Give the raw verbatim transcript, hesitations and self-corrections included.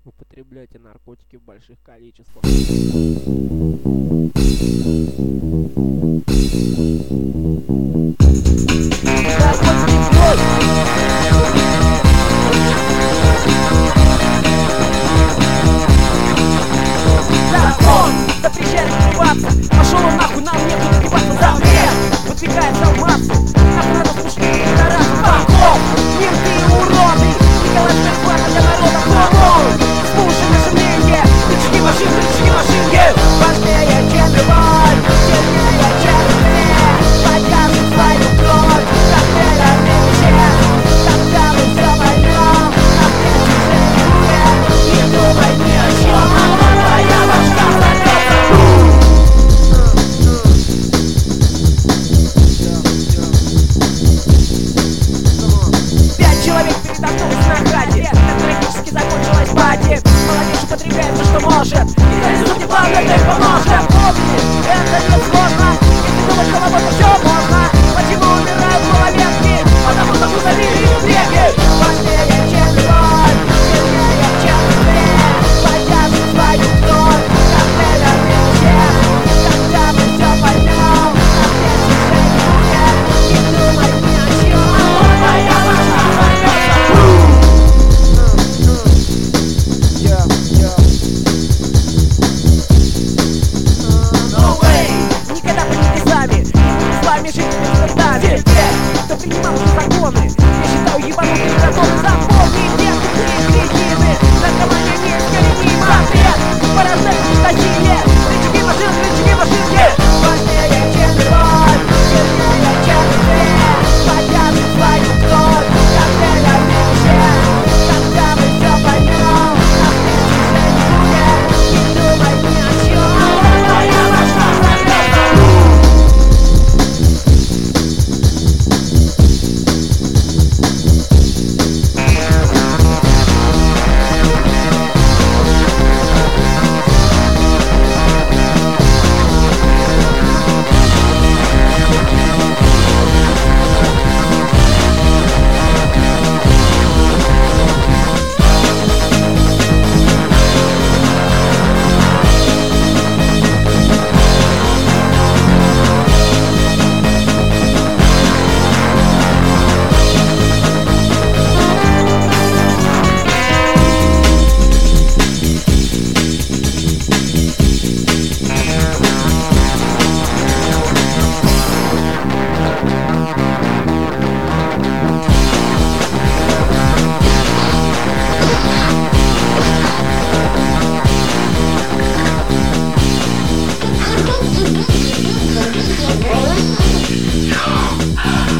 употребляйте наркотики в больших количествах. Закон запрещает убиваться. Пошел он нахуй, нам некуда убиваться. Запрет выдвигается в массы. Нам надо слушать пидорас боков. Менты и уроды. Николай Шерпана для народа помол. Слушай наше мнение. Рычаги машин, рычаги машинки. Важнее, чем любовь. Сильнее, чем ты. Покажи свою кровь. Коктейлями вещей. Тогда мы все поймем. А ты уже не думай ни о чем. Твоя башка Пять человек передохнулись на хате. Так трагически закончилась пати. Молодежь употребляет все, что может. И реализуйте план, это им поможет. Помни, это не сложно. Если думать головой, то все можно. Почему умирают малолетки? Потому что мы забили их веки. Важнее, чем любовь. Сильнее, чем ты. Покажи свою кровь. Коктейлями всех. Тогда мы все поймем. Ответишь не думай ни о чем. Твоя башка No way! Никогда бы не сами. Не будем с вами жить без вертами. Те, кто принимал эти законы, я считаю ебанутые законы. Запомни, детки, ты кретины. Наркомания не искоренима. Запрет порождает насилие. Рычаги машин, рычаги машинки. Важнее, чем любовь. Сильнее, чем ты. Покажи свою кровь. Коктейлями всех. Тогда мы все поймем. А ты уже не думай ни о чем. Твоя башка Yeah.